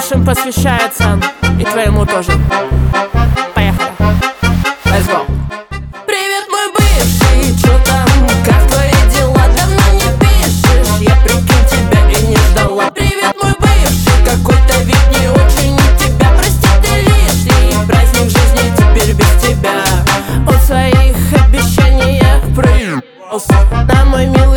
нашим посвящается, и твоему тоже. Поехали. Let's go. Привет, мой бывший, чё там, как твои дела? Давно не пишешь, я прикинь тебя и не ждала. Привет, мой бывший, какой-то вид не очень у тебя. Прости, ты лишний, праздник жизни теперь без тебя. От своих обещаний я прыгнулся на мой милый.